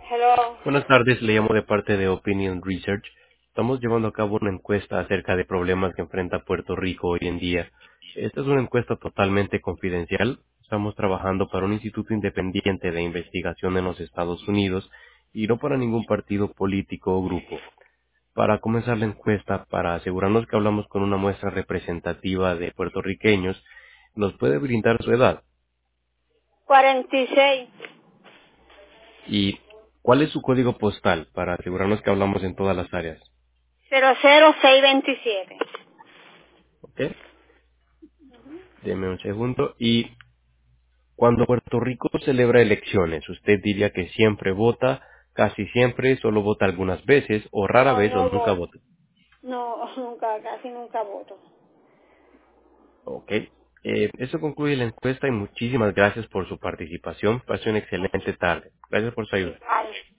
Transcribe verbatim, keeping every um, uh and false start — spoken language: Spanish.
Hello. Buenas tardes, le llamo de parte de Opinion Research. Estamos llevando a cabo una encuesta acerca de problemas que enfrenta Puerto Rico hoy en día. Esta es una encuesta totalmente confidencial. Estamos trabajando para un instituto independiente de investigación en los Estados Unidos y no para ningún partido político o grupo. Para comenzar la encuesta, para asegurarnos que hablamos con una muestra representativa de puertorriqueños, ¿nos puede brindar su edad? cuarenta y seis. ¿Y cuál es su código postal para asegurarnos que hablamos en todas las áreas? cero cero seis veintisiete. ¿Ok? Deme un segundo. Y cuando Puerto Rico celebra elecciones, ¿usted diría que siempre vota, casi siempre, solo vota algunas veces, o rara No, vez, o no nunca voto. vota? No, nunca, casi nunca voto. ¿Ok? Eh, eso concluye la encuesta y muchísimas gracias por su participación. Pase una excelente tarde. Gracias por su ayuda. Igual.